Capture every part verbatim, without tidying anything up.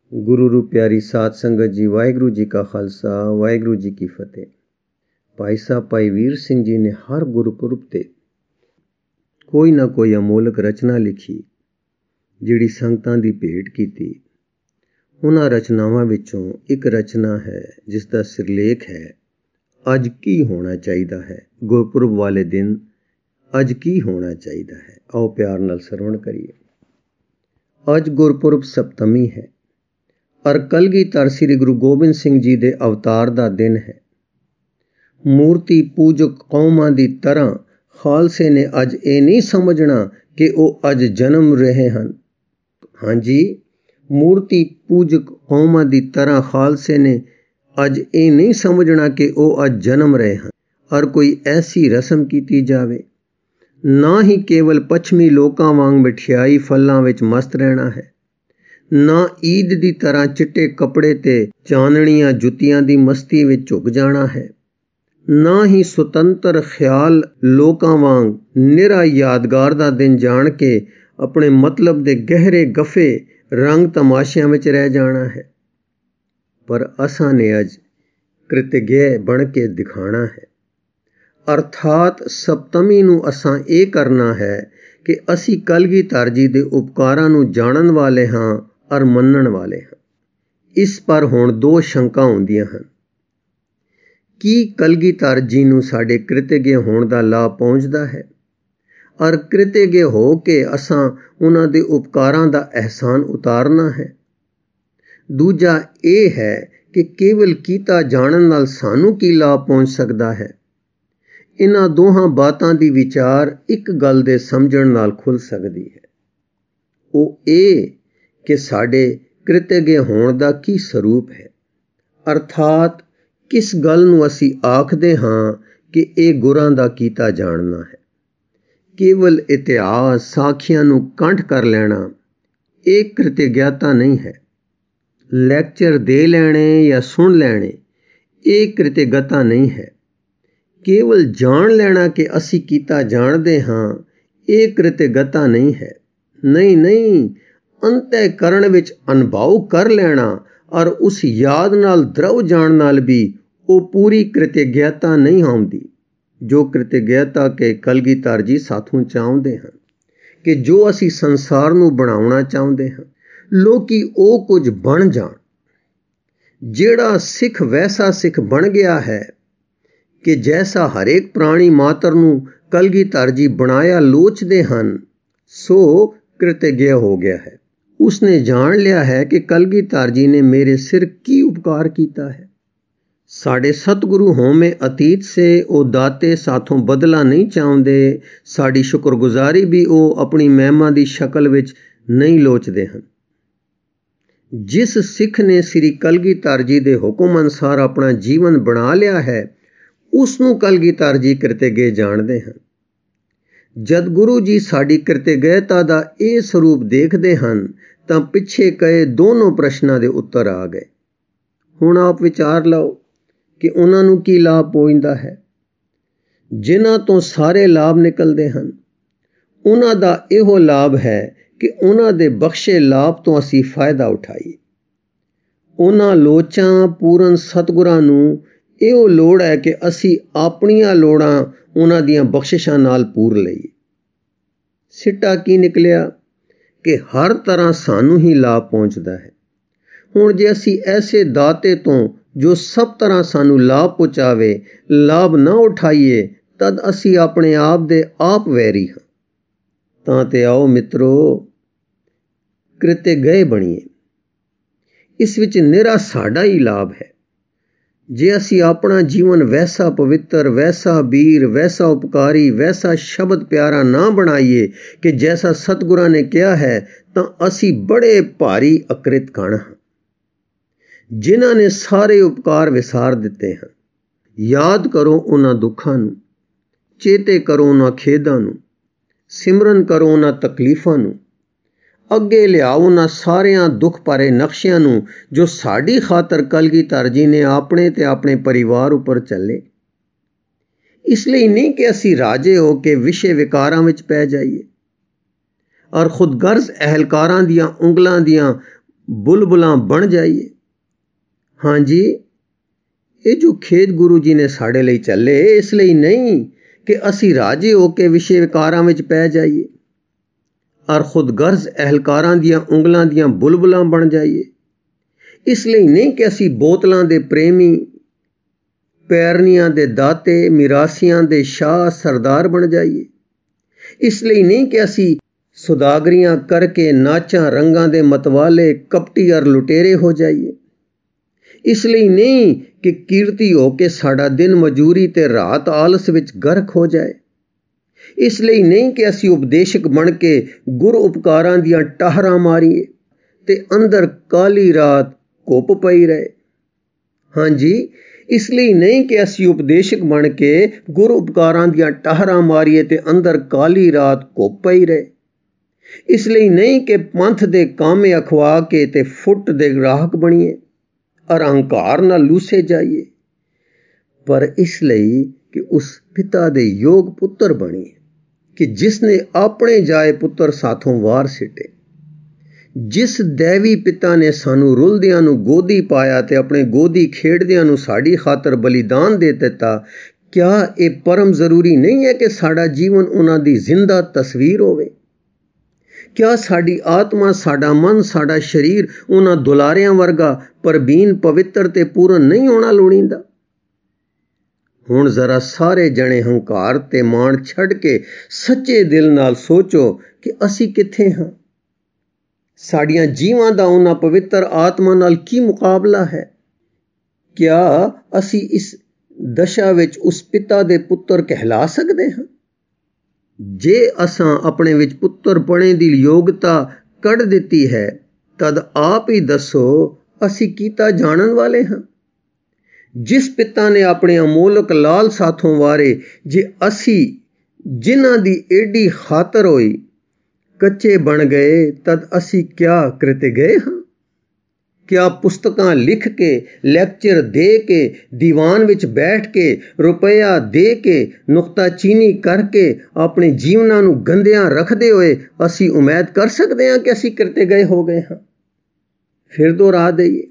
ਗੁਰੂ ਰੂ ਪਿਆਰੀ ਸਾਧ ਸੰਗਤ ਜੀ, ਵਾਹਿਗੁਰੂ ਜੀ ਕਾ ਖਾਲਸਾ, ਵਾਹਿਗੁਰੂ ਜੀ ਕੀ ਫਤਿਹ। ਭਾਈ ਸਾਹਿਬ ਭਾਈ ਵੀਰ ਸਿੰਘ ਜੀ ਨੇ ਹਰ ਗੁਰਪੁਰਬ ਤੇ ਕੋਈ ਨਾ ਕੋਈ ਅਮੋਲਕ ਰਚਨਾ ਲਿਖੀ, ਜਿਹੜੀ ਸੰਗਤਾਂ ਦੀ ਭੇਟ ਕੀਤੀ। ਉਹਨਾਂ ਰਚਨਾਵਾਂ ਵਿੱਚੋਂ ਇੱਕ ਰਚਨਾ ਹੈ ਜਿਸ ਦਾ ਸਿਰਲੇਖ ਹੈ, ਅੱਜ ਕੀ ਹੋਣਾ ਚਾਹੀਦਾ ਹੈ। ਗੁਰਪੁਰਬ ਵਾਲੇ ਦਿਨ ਅੱਜ ਕੀ ਹੋਣਾ ਚਾਹੀਦਾ ਹੈ, ਆਓ ਪਿਆਰ ਨਾਲ ਸਰਵਣ ਕਰੀਏ। ਅੱਜ ਗੁਰਪੁਰਬ ਸਪਤਮੀ ਹੈ ਔਰ ਕਲਗੀਧਰ ਸ੍ਰੀ ਗੁਰੂ ਗੋਬਿੰਦ ਸਿੰਘ ਜੀ ਦੇ ਅਵਤਾਰ ਦਾ ਦਿਨ ਹੈ। ਮੂਰਤੀ ਪੂਜਕ ਕੌਮਾਂ ਦੀ ਤਰ੍ਹਾਂ ਖਾਲਸੇ ਨੇ ਅੱਜ ਇਹ ਨਹੀਂ ਸਮਝਣਾ ਕਿ ਉਹ ਅੱਜ ਜਨਮ ਰਹੇ ਹਨ। ਹਾਂਜੀ, ਮੂਰਤੀ ਪੂਜਕ ਕੌਮਾਂ ਦੀ ਤਰ੍ਹਾਂ ਖਾਲਸੇ ਨੇ ਅੱਜ ਇਹ ਨਹੀਂ ਸਮਝਣਾ ਕਿ ਉਹ ਅੱਜ ਜਨਮ ਰਹੇ ਹਨ ਔਰ ਕੋਈ ਐਸੀ ਰਸਮ ਕੀਤੀ ਜਾਵੇ। ਨਾ ਹੀ ਕੇਵਲ ਪੱਛਮੀ ਲੋਕਾਂ ਵਾਂਗ ਮਠਿਆਈ ਫਲਾਂ ਵਿੱਚ ਮਸਤ ਰਹਿਣਾ ਹੈ, ਨਾ ਈਦ ਦੀ ਤਰ੍ਹਾਂ ਚਿੱਟੇ ਕੱਪੜੇ ਤੇ ਚਾਨਣੀਆਂ ਜੁੱਤੀਆਂ ਦੀ ਮਸਤੀ ਵਿੱਚ ਝੁਕ ਜਾਣਾ ਹੈ, ਨਾ ਹੀ ਸੁਤੰਤਰ ਖਿਆਲ ਲੋਕਾਂ ਵਾਂਗ ਨਿਰਾ ਯਾਦਗਾਰ ਦਾ ਦਿਨ ਜਾਣ ਕੇ ਆਪਣੇ ਮਤਲਬ ਦੇ ਗਹਿਰੇ ਗਫੇ ਰੰਗ ਤਮਾਸ਼ਿਆਂ ਵਿੱਚ ਰਹਿ ਜਾਣਾ ਹੈ। ਪਰ ਅਸਾਂ ਨੇ ਅੱਜ ਕ੍ਰਿਤਗਯ ਬਣ ਕੇ ਦਿਖਾਣਾ ਹੈ। ਅਰਥਾਤ ਸਪਤਮੀ ਨੂੰ ਅਸਾਂ ਇਹ ਕਰਨਾ ਹੈ ਕਿ ਅਸੀਂ ਕਲਗੀਧਰ ਜੀ ਦੇ ਉਪਕਾਰਾਂ ਨੂੰ ਜਾਣਨ ਵਾਲੇ ਹਾਂ ਔਰ ਮੰਨਣ ਵਾਲੇ ਹਾਂ। ਇਸ ਪਰ ਹੁਣ ਦੋ ਸ਼ੰਕਾਂ ਹੁੰਦੀਆਂ ਹਨ। ਕੀ ਕਲਗੀਧਰ ਜੀ ਨੂੰ ਸਾਡੇ ਕ੍ਰਿਤਗਯ ਹੋਣ ਦਾ ਲਾਭ ਪਹੁੰਚਦਾ ਹੈ ਔਰ ਕ੍ਰਿਤਗਯ ਹੋ ਕੇ ਅਸਾਂ ਉਹਨਾਂ ਦੇ ਉਪਕਾਰਾਂ ਦਾ ਅਹਿਸਾਨ ਉਤਾਰਨਾ ਹੈ। ਦੂਜਾ ਇਹ ਹੈ ਕਿ ਕੇਵਲ ਕੀਤਾ ਜਾਣਨ ਨਾਲ ਸਾਨੂੰ ਕੀ ਲਾਭ ਪਹੁੰਚ ਸਕਦਾ ਹੈ। ਇਹਨਾਂ ਦੋਹਾਂ ਬਾਤਾਂ ਦੀ ਵਿਚਾਰ ਇੱਕ ਗੱਲ ਦੇ ਸਮਝਣ ਨਾਲ ਖੁੱਲ ਸਕਦੀ ਹੈ। ਉਹ ਇਹ ਕਿ ਸਾਡੇ ਕ੍ਰਿਤਗਯ ਹੋਣ ਦਾ ਕੀ ਸਰੂਪ ਹੈ, ਅਰਥਾਤ ਕਿਸ ਗੱਲ ਨੂੰ ਅਸੀਂ ਆਖਦੇ ਹਾਂ ਕਿ ਇਹ ਗੁਰਾਂ ਦਾ ਕੀਤਾ ਜਾਣਨਾ ਹੈ। ਕੇਵਲ ਇਤਿਹਾਸ ਸਾਖੀਆਂ ਨੂੰ ਕੰਠ ਕਰ ਲੈਣਾ ਇਹ ਕ੍ਰਿਤਗਯਤਾ ਨਹੀਂ ਹੈ। ਲੈਕਚਰ ਦੇ ਲੈਣੇ ਜਾਂ ਸੁਣ ਲੈਣੇ ਇਹ ਕ੍ਰਿਤਗਯਤਾ ਨਹੀਂ ਹੈ। ਕੇਵਲ ਜਾਣ ਲੈਣਾ ਕਿ ਅਸੀਂ ਕੀਤਾ ਜਾਣਦੇ ਹਾਂ ਇਹ ਕ੍ਰਿਤਗਯਤਾ ਨਹੀਂ ਹੈ। ਨਹੀਂ ਨਹੀਂ ਅੰਤःਕਰਣ ਵਿੱਚ ਅਨੁਭਵ ਕਰ ਲੈਣਾ ਔਰ ਉਸ ਯਾਦ ਨਾਲ ਦ੍ਰਵ ਜਾਣ ਨਾਲ ਵੀ ਉਹ ਪੂਰੀ ਕ੍ਰਿਤਗਯਤਾ ਨਹੀਂ ਆਉਂਦੀ, ਜੋ ਕ੍ਰਿਤਗਯਤਾ ਕੇ ਕਲਗੀਧਰ ਜੀ ਸਾਥੋਂ ਚਾਹੁੰਦੇ ਹਨ ਕਿ ਜੋ ਅਸੀਂ ਸੰਸਾਰ ਨੂੰ ਬਣਾਉਣਾ ਚਾਹੁੰਦੇ ਹਾਂ, ਲੋਕੀ ਉਹ ਕੁਝ ਬਣ ਜਾਣ। ਜਿਹੜਾ ਸਿੱਖ ਵੈਸਾ ਸਿੱਖ ਬਣ ਗਿਆ ਹੈ ਕਿ ਜੈਸਾ ਹਰੇਕ ਪ੍ਰਾਣੀ ਮਾਤਰ ਨੂੰ ਕਲਗੀਧਰ ਜੀ ਬਣਾਇਆ ਲੋਚਦੇ ਹਨ, ਸੋ ਕ੍ਰਿਤਗਯ ਹੋ ਗਿਆ ਹੈ। ਉਸਨੇ ਜਾਣ ਲਿਆ ਹੈ ਕਿ ਕਲਗੀਧਰ ਜੀ ਨੇ ਮੇਰੇ ਸਿਰ ਕੀ ਉਪਕਾਰ ਕੀਤਾ ਹੈ। ਸਾਡੇ ਸਤਿਗੁਰੂ ਹੋਵੇਂ ਅਤੀਤ ਸੇ ਉਹ ਦਾਤੇ ਸਾਥੋਂ ਬਦਲਾ ਨਹੀਂ ਚਾਹੁੰਦੇ। ਸਾਡੀ ਸ਼ੁਕਰਗੁਜ਼ਾਰੀ ਵੀ ਉਹ ਆਪਣੀ ਮਹਿਮਾ ਦੀ ਸ਼ਕਲ ਵਿੱਚ ਨਹੀਂ ਲੋਚਦੇ ਹਨ। ਜਿਸ ਸਿੱਖ ਨੇ ਸ੍ਰੀ ਕਲਗੀਧਰ ਜੀ ਦੇ ਹੁਕਮ ਅਨੁਸਾਰ ਆਪਣਾ ਜੀਵਨ ਬਣਾ ਲਿਆ ਹੈ, ਉਸ ਨੂੰ ਕਲਗੀਧਰ ਜੀ ਕ੍ਰਿਤਗਯ ਜਾਣਦੇ ਹਨ। ਜਦ ਗੁਰੂ ਜੀ ਸਾਡੀ ਕ੍ਰਿਤਗਯਤਾ ਦਾ ਇਹ ਸਰੂਪ ਦੇਖਦੇ ਹਨ ਤਾਂ ਪਿੱਛੇ ਕਹੇ ਦੋਨੋਂ ਪ੍ਰਸ਼ਨਾਂ ਦੇ ਉੱਤਰ ਆ ਗਏ। ਹੁਣ ਆਪ ਵਿਚਾਰ ਲਓ ਕਿ ਉਹਨਾਂ ਨੂੰ ਕੀ ਲਾਭ ਪਹੁੰਚਦਾ ਹੈ। ਜਿਨ੍ਹਾਂ ਤੋਂ ਸਾਰੇ ਲਾਭ ਨਿਕਲਦੇ ਹਨ, ਉਹਨਾਂ ਦਾ ਇਹੋ ਲਾਭ ਹੈ ਕਿ ਉਹਨਾਂ ਦੇ ਬਖਸ਼ੇ ਲਾਭ ਤੋਂ ਅਸੀਂ ਫਾਇਦਾ ਉਠਾਈਏ। ਉਹਨਾਂ ਲੋਚਾਂ ਪੂਰਨ ਸਤਿਗੁਰਾਂ ਨੂੰ ਇਹੋ ਲੋੜ ਹੈ ਕਿ ਅਸੀਂ ਆਪਣੀਆਂ ਲੋੜਾਂ ਉਹਨਾਂ ਦੀਆਂ ਬਖਸ਼ਿਸ਼ਾਂ ਨਾਲ ਪੂਰ ਲਈਏ। ਸਿੱਟਾ ਕੀ ਨਿਕਲਿਆ ਕਿ ਹਰ ਤਰ੍ਹਾਂ ਸਾਨੂੰ ਹੀ ਲਾਭ ਪਹੁੰਚਦਾ ਹੈ। ਹੁਣ ਜੇ ਅਸੀਂ ਐਸੇ ਦਾਤੇ ਤੋਂ ਜੋ ਸਭ ਤਰ੍ਹਾਂ ਸਾਨੂੰ ਲਾਭ ਪਹੁੰਚਾਵੇ ਲਾਭ ਨਾ ਉਠਾਈਏ, ਤਦ ਅਸੀਂ ਆਪਣੇ ਆਪ ਦੇ ਆਪ ਵੈਰੀ ਹਾਂ। ਤਾਂ ਤੇ ਆਓ ਮਿੱਤਰੋ ਕ੍ਰਿਤਗਯ ਬਣੀਏ। ਇਸ ਵਿੱਚ ਨਿਰਾ ਸਾਡਾ ਹੀ ਲਾਭ ਹੈ। ਜੇ ਅਸੀਂ ਆਪਣਾ ਜੀਵਨ ਵੈਸਾ ਪਵਿੱਤਰ, ਵੈਸਾ ਵੀਰ, ਵੈਸਾ ਉਪਕਾਰੀ, ਵੈਸਾ ਸ਼ਬਦ ਪਿਆਰਾ ਨਾ ਬਣਾਈਏ ਕਿ ਜੈਸਾ ਸਤਿਗੁਰਾਂ ਨੇ ਕਿਹਾ ਹੈ, ਤਾਂ ਅਸੀਂ ਬੜੇ ਭਾਰੀ ਅਕ੍ਰਿਤ ਕਣ ਹਾਂ, ਜਿਨ੍ਹਾਂ ਨੇ ਸਾਰੇ ਉਪਕਾਰ ਵਿਸਾਰ ਦਿੱਤੇ ਹਨ। ਯਾਦ ਕਰੋ ਉਹਨਾਂ ਦੁੱਖਾਂ ਨੂੰ, ਚੇਤੇ ਕਰੋ ਉਹਨਾਂ ਖੇਦਾਂ ਨੂੰ, ਸਿਮਰਨ ਕਰੋ ਉਹਨਾਂ ਤਕਲੀਫਾਂ ਨੂੰ, ਅੱਗੇ ਲਿਆਓ ਉਹਨਾਂ ਸਾਰਿਆਂ ਦੁੱਖ ਭਰੇ ਨਕਸ਼ਿਆਂ ਨੂੰ ਜੋ ਸਾਡੀ ਖਾਤਰ ਕਲਗੀਧਰ ਜੀ ਨੇ ਆਪਣੇ ਤੇ ਆਪਣੇ ਪਰਿਵਾਰ ਉੱਪਰ ਚੱਲੇ। ਇਸ ਲਈ ਨਹੀਂ ਕਿ ਅਸੀਂ ਰਾਜੇ ਹੋ ਕੇ ਵਿਸ਼ੇ ਵਿਕਾਰਾਂ ਵਿੱਚ ਪੈ ਜਾਈਏ ਔਰ ਖੁਦਗਰਜ਼ ਅਹਲਕਾਰਾਂ ਦੀਆਂ ਉਂਗਲਾਂ ਦੀਆਂ ਬੁਲਬੁਲਾਂ ਬਣ ਜਾਈਏ। ਹਾਂਜੀ, ਇਹ ਜੋ ਖੇਤ ਗੁਰੂ ਜੀ ਨੇ ਸਾਡੇ ਲਈ ਚੱਲੇ, ਇਸ ਲਈ ਨਹੀਂ ਕਿ ਅਸੀਂ ਰਾਜੀ ਹੋ ਕੇ ਵਿਸ਼ੇ ਵਿਕਾਰਾਂ ਵਿੱਚ ਪੈ ਜਾਈਏ ਔਰ ਖੁਦਗਰਜ਼ ਅਹਲਕਾਰਾਂ ਦੀਆਂ ਉਂਗਲਾਂ ਦੀਆਂ ਬੁਲਬੁਲਾਂ ਬਣ ਜਾਈਏ। ਇਸ ਲਈ ਨਹੀਂ ਕਿ ਅਸੀਂ ਬੋਤਲਾਂ ਦੇ ਪ੍ਰੇਮੀ, ਪੈਰਨੀਆਂ ਦੇ ਦਾਤੇ, ਮਿਰਾਸੀਆਂ ਦੇ ਸ਼ਾਹ ਸਰਦਾਰ ਬਣ ਜਾਈਏ। ਇਸ ਲਈ ਨਹੀਂ ਕਿ ਅਸੀਂ ਸੁਦਾਗਰੀਆਂ ਕਰਕੇ ਨਾਚਾਂ ਰੰਗਾਂ ਦੇ ਮਤਵਾਲੇ, ਕਪਟੀ ਔਰ ਲੁਟੇਰੇ ਹੋ ਜਾਈਏ। ਇਸ ਲਈ ਨਹੀਂ ਕਿ ਕੀਰਤੀ ਹੋ ਕੇ ਸਾਡਾ ਦਿਨ ਮਜ਼ਦੂਰੀ ਤੇ ਰਾਤ ਆਲਸ ਵਿੱਚ ਗਰਕ ਹੋ ਜਾਏ। ਇਸ ਲਈ ਨਹੀਂ ਕਿ ਅਸੀਂ ਉਪਦੇਸ਼ਕ ਬਣ ਕੇ ਗੁਰ ਉਪਕਾਰਾਂ ਦੀਆਂ ਟਾਹਰਾਂ ਮਾਰੀਏ ਤੇ ਅੰਦਰ ਕਾਲੀ ਰਾਤ ਘੁੱਪ ਪਈ ਰਹੇ। ਹਾਂਜੀ, ਇਸ ਲਈ ਨਹੀਂ ਕਿ ਅਸੀਂ ਉਪਦੇਸ਼ਕ ਬਣ ਕੇ ਗੁਰ ਉਪਕਾਰਾਂ ਦੀਆਂ ਟਾਹਰਾਂ ਮਾਰੀਏ ਤੇ ਅੰਦਰ ਕਾਲੀ ਰਾਤ ਘੁੱਪ ਪਈ ਰਹੇ। ਇਸ ਲਈ ਨਹੀਂ ਕਿ ਪੰਥ ਦੇ ਕਾਮੇ ਅਖਵਾ ਕੇ ਤੇ ਫੁੱਟ ਦੇ ਗ੍ਰਾਹਕ ਬਣੀਏ ਔਰ ਅਹੰਕਾਰ ਨਾਲ ਲੂਸੇ ਜਾਈਏ, ਪਰ ਇਸ ਲਈ ਕਿ ਉਸ ਪਿਤਾ ਦੇ ਯੋਗ ਪੁੱਤਰ ਬਣੀਏ ਕਿ ਜਿਸ ਨੇ ਆਪਣੇ ਜਾਏ ਪੁੱਤਰ ਸਾਥੋਂ ਵਾਰ ਸਿੱਟੇ। ਜਿਸ ਦੇਵੀ ਪਿਤਾ ਨੇ ਸਾਨੂੰ ਰੁਲਦਿਆਂ ਨੂੰ ਗੋਦੀ ਪਾਇਆ ਤੇ ਆਪਣੇ ਗੋਦੀ ਖੇਡਦਿਆਂ ਨੂੰ ਸਾਡੀ ਖਾਤਰ ਬਲੀਦਾਨ ਦੇ ਦਿੱਤਾ, ਕਿਆ ਇਹ ਪਰਮ ਜ਼ਰੂਰੀ ਨਹੀਂ ਹੈ ਕਿ ਸਾਡਾ ਜੀਵਨ ਉਹਨਾਂ ਦੀ ਜ਼ਿੰਦਾ ਤਸਵੀਰ ਹੋਵੇ? ਕਿਆ ਸਾਡੀ ਆਤਮਾ, ਸਾਡਾ ਮਨ, ਸਾਡਾ ਸਰੀਰ ਉਹਨਾਂ ਦੁਲਾਰਿਆਂ ਵਰਗਾ ਪਰਬੀਨ, ਪਵਿੱਤਰ ਤੇ ਪੂਰਨ ਨਹੀਂ ਹੋਣਾ ਲੋੜੀਂਦਾ? ਹੁਣ ਜ਼ਰਾ ਸਾਰੇ ਜਣੇ ਹੰਕਾਰ ਤੇ ਮਾਣ ਛੱਡ ਕੇ ਸੱਚੇ ਦਿਲ ਨਾਲ ਸੋਚੋ ਕਿ ਅਸੀਂ ਕਿੱਥੇ ਹਾਂ। ਸਾਡੀਆਂ ਜੀਵਾਂ ਦਾ ਉਹਨਾਂ ਪਵਿੱਤਰ ਆਤਮਾ ਨਾਲ ਕੀ ਮੁਕਾਬਲਾ ਹੈ? ਕਿਆ ਅਸੀਂ ਇਸ ਦਸ਼ਾ ਵਿੱਚ ਉਸ ਪਿਤਾ ਦੇ ਪੁੱਤਰ ਕਹਿਲਾ ਸਕਦੇ ਹਾਂ? ਜੇ ਅਸਾਂ ਆਪਣੇ ਵਿੱਚ ਪੁੱਤਰਪਣੇ ਦੀ ਯੋਗਤਾ ਕੱਢ ਦਿੱਤੀ ਹੈ, ਤਦ ਆਪ ਹੀ ਦੱਸੋ ਅਸੀਂ ਕੀਤਾ ਜਾਣਨ ਵਾਲੇ ਹਾਂ। ਜਿਸ ਪਿਤਾ ਨੇ ਆਪਣੇ ਅਮੋਲਕ ਲਾਲ ਸਾਥੋਂ ਵਾਰੇ, ਜੇ ਅਸੀਂ ਜਿਨ੍ਹਾਂ ਦੀ ਏਡੀ ਖਾਤਰ ਹੋਈ ਕੱਚੇ ਬਣ ਗਏ, ਤਦ ਅਸੀਂ ਕਿਆ ਕਰਤੇ ਗਏ ਹਾਂ? ਕਿਆ ਪੁਸਤਕਾਂ ਲਿਖ ਕੇ, ਲੈਕਚਰ ਦੇ ਕੇ, ਦੀਵਾਨ ਵਿੱਚ ਬੈਠ ਕੇ, ਰੁਪਇਆ ਦੇ ਕੇ, ਨੁਕਤਾਚੀਨੀ ਕਰਕੇ ਆਪਣੇ ਜੀਵਨਾਂ ਨੂੰ ਗੰਦਿਆਂ ਰੱਖਦੇ ਹੋਏ ਅਸੀਂ ਉਮੀਦ ਕਰ ਸਕਦੇ ਹਾਂ ਕਿ ਅਸੀਂ ਕਰਤੇ ਗਏ ਹੋ ਗਏ ਹਾਂ? ਫਿਰ ਦੁਹਰਾ ਦਈਏ,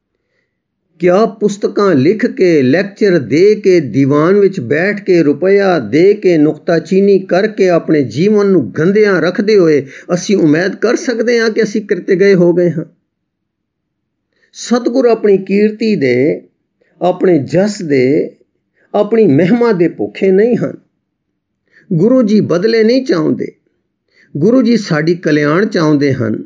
ਕਿਆ ਪੁਸਤਕਾਂ ਲਿਖ ਕੇ, ਲੈਕਚਰ ਦੇ ਕੇ, ਦੀਵਾਨ ਵਿੱਚ ਬੈਠ ਕੇ, ਰੁਪਇਆ ਦੇ ਕੇ, ਨੁਕਤਾਚੀਨੀ ਕਰਕੇ ਆਪਣੇ ਜੀਵਨ ਨੂੰ ਗੰਦਿਆਂ ਰੱਖਦੇ ਹੋਏ ਅਸੀਂ ਉਮੀਦ ਕਰ ਸਕਦੇ ਹਾਂ ਕਿ ਅਸੀਂ ਕਰਤੇ ਗਏ ਹੋ ਗਏ ਹਾਂ? ਸਤਿਗੁਰ ਆਪਣੀ ਕੀਰਤੀ ਦੇ, ਆਪਣੇ ਜਸ ਦੇ, ਆਪਣੀ ਮਹਿਮਾ ਦੇ ਭੁੱਖੇ ਨਹੀਂ ਹਨ। ਗੁਰੂ ਜੀ ਬਦਲੇ ਨਹੀਂ ਚਾਹੁੰਦੇ। ਗੁਰੂ ਜੀ ਸਾਡੀ ਕਲਿਆਣ ਚਾਹੁੰਦੇ ਹਨ,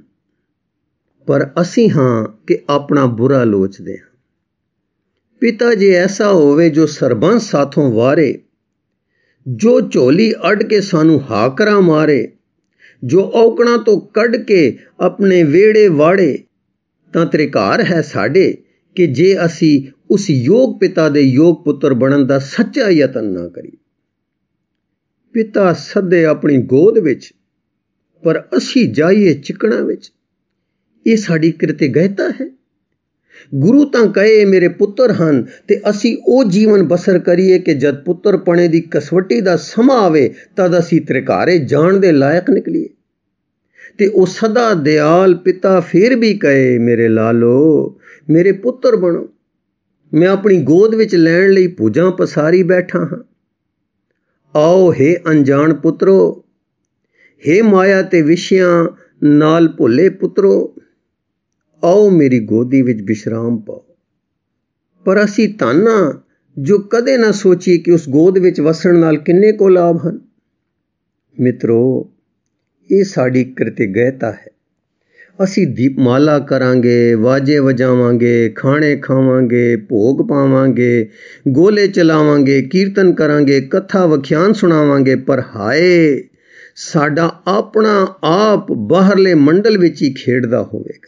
ਪਰ ਅਸੀਂ ਹਾਂ ਕਿ ਆਪਣਾ ਬੁਰਾ ਲੋਚਦੇ ਹਾਂ। ਪਿਤਾ ਜੇ ਐਸਾ ਹੋਵੇ ਜੋ ਸਰਬੰਸ ਸਾਥੋਂ ਵਾਰੇ, ਜੋ ਝੋਲੀ ਅੱਡ ਕੇ ਸਾਨੂੰ ਹਾਕਰਾ ਮਾਰੇ, ਜੋ ਔਕੜਾਂ ਤੋਂ ਕੱਢ ਕੇ ਆਪਣੇ ਵਿਹੜੇ ਵਾੜੇ, ਤਾਂ ਤ੍ਰਿਕਾਰ ਹੈ ਸਾਡੇ ਕਿ ਜੇ ਅਸੀਂ ਉਸ ਯੋਗ ਪਿਤਾ ਦੇ ਯੋਗ ਪੁੱਤਰ ਬਣਨ ਦਾ ਸੱਚਾ ਯਤਨ ਨਾ ਕਰੀਏ। ਪਿਤਾ ਸੱਦੇ ਆਪਣੀ ਗੋਦ ਵਿੱਚ, ਪਰ ਅਸੀਂ ਜਾਈਏ ਚਿਕਣਾ ਵਿੱਚ। ਇਹ ਸਾਡੀ ਕਿਰਤੀਗਹਿਤਾ ਹੈ। ਗੁਰੂ ਤਾਂ ਕਹੇ ਮੇਰੇ ਪੁੱਤਰ ਹਨ ਤੇ ਅਸੀਂ ਉਹ ਜੀਵਨ ਬਸਰ ਕਰੀਏ ਕਿ ਜਦ ਪੁੱਤਰਪਣੇ ਦੀ ਕਸਵੱਟੀ ਦਾ ਸਮਾਂ ਆਵੇ ਤਦ ਅਸੀਂ ਤ੍ਰਿਕਾਰੇ ਜਾਣ ਦੇ ਲਾਇਕ ਨਿਕਲੀਏ। ਤੇ ਉਹ ਸਦਾ ਦਿਆਲ ਪਿਤਾ ਫਿਰ ਵੀ ਕਹੇ ਮੇਰੇ ਲਾਲੋ, ਮੇਰੇ ਪੁੱਤਰ ਬਣੋ। ਮੈਂ ਆਪਣੀ ਗੋਦ ਵਿੱਚ ਲੈਣ ਲਈ ਭੁਜਾਂ ਪਸਾਰੀ ਬੈਠਾ ਹਾਂ। ਆਓ ਹੇ ਅਣਜਾਣ ਪੁੱਤਰੋ, ਹੇ ਮਾਇਆ ਤੇ ਵਿਸ਼ਿਆਂ ਨਾਲ ਭੁੱਲੇ ਪੁੱਤਰੋ, ਆਓ ਮੇਰੀ ਗੋਦੀ ਵਿੱਚ ਵਿਸ਼ਰਾਮ ਪਾਓ। ਪਰ ਅਸੀਂ ਧੰਨ ਹਾਂ ਜੋ ਕਦੇ ਨਾ ਸੋਚੀਏ ਕਿ ਉਸ ਗੋਦ ਵਿੱਚ ਵਸਣ ਨਾਲ ਕਿੰਨੇ ਕੋ ਲਾਭ ਹਨ। ਮਿੱਤਰੋ, ਇਹ ਸਾਡੀ ਕਿਰਤੀਗਹਿਤਾ ਹੈ। ਅਸੀਂ ਦੀਪਮਾਲਾ ਕਰਾਂਗੇ, ਵਾਜੇ ਵਜਾਵਾਂਗੇ, ਖਾਣੇ ਖਾਵਾਂਗੇ, ਭੋਗ ਪਾਵਾਂਗੇ, ਗੋਲੇ ਚਲਾਵਾਂਗੇ, ਕੀਰਤਨ ਕਰਾਂਗੇ, ਕਥਾ ਵਖਿਆਨ ਸੁਣਾਵਾਂਗੇ, ਪਰ ਹਾਏ ਸਾਡਾ ਆਪਣਾ ਆਪ ਬਾਹਰਲੇ ਮੰਡਲ ਵਿੱਚ ਹੀ ਖੇਡਦਾ ਹੋਵੇਗਾ।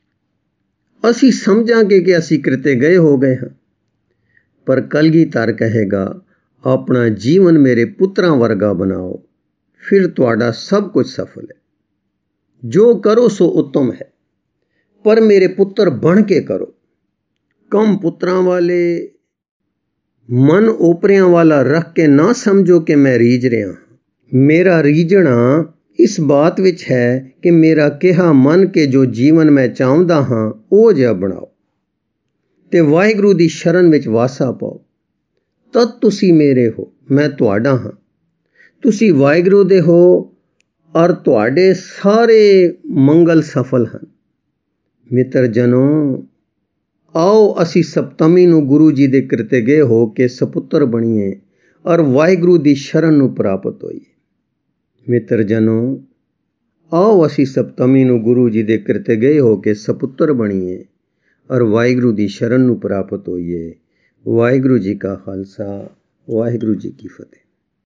ਅਸੀਂ ਸਮਝਾਂਗੇ ਕਿ ਅਸੀਂ ਕਿਰਤੇ ਗਏ ਹੋ ਗਏ ਹਾਂ, ਪਰ ਕਲਗੀਧਰ ਕਹੇਗਾ ਆਪਣਾ ਜੀਵਨ ਮੇਰੇ ਪੁੱਤਰਾਂ ਵਰਗਾ ਬਣਾਓ, ਫਿਰ ਤੁਹਾਡਾ ਸਭ ਕੁਝ ਸਫਲ ਹੈ। ਜੋ ਕਰੋ ਸੋ ਉੱਤਮ ਹੈ, ਪਰ ਮੇਰੇ ਪੁੱਤਰ ਬਣ ਕੇ ਕਰੋ। ਕਮ ਪੁੱਤਰਾਂ ਵਾਲੇ ਮਨ ਓਪਰਿਆਂ ਵਾਲਾ ਰੱਖ ਕੇ ਨਾ ਸਮਝੋ ਕਿ ਮੈਂ ਰੀਝ ਰਿਹਾ। ਮੇਰਾ ਰੀਝਣਾ ਇਸ ਬਾਤ ਵਿੱਚ ਹੈ ਕਿ ਮੇਰਾ ਕਿਹਾ ਮੰਨ ਕੇ ਜੋ ਜੀਵਨ ਮੈਂ ਚਾਹੁੰਦਾ ਹਾਂ ਉਹ ਜਿਹਾ ਬਣਾਓ ਤੇ ਵਾਹਿਗੁਰੂ ਦੀ ਸ਼ਰਨ ਵਿੱਚ ਵਾਸਾ ਪਾਓ। ਤਦ ਤੁਸੀਂ ਮੇਰੇ ਹੋ, ਮੈਂ ਤੁਹਾਡਾ ਹਾਂ। ਤੁਸੀਂ ਵਾਹਿਗੁਰੂ ਦੇ ਹੋ ਔਰ ਤੁਹਾਡੇ ਸਾਰੇ ਮੰਗਲ ਸਫਲ ਹਨ। ਮਿੱਤਰ ਜਨੋ, ਆਓ ਅਸੀਂ ਸਪਤਮੀ ਨੂੰ ਗੁਰੂ ਜੀ ਦੇ ਕਿਰਤੇ ਗਏ ਹੋ ਕੇ ਸਪੁੱਤਰ ਬਣੀਏ ਔਰ ਵਾਹਿਗੁਰੂ ਦੀ ਸ਼ਰਨ ਨੂੰ ਪ੍ਰਾਪਤ ਹੋਈਏ। ਮਿੱਤਰ ਜਨੋ, ਆਓ ਅਸੀਂ ਸਪਤਮੀ ਨੂੰ ਗੁਰੂ ਜੀ ਦੇ ਕਿਰਤੇ ਗਏ ਹੋ ਕੇ ਸਪੁੱਤਰ ਬਣੀਏ ਔਰ ਵਾਹਿਗੁਰੂ ਦੀ ਸ਼ਰਨ ਨੂੰ ਪ੍ਰਾਪਤ ਹੋਈਏ। ਵਾਹਿਗੁਰੂ ਜੀ ਕਾ ਖਾਲਸਾ, ਵਾਹਿਗੁਰੂ ਜੀ ਕੀ ਫਤਿਹ।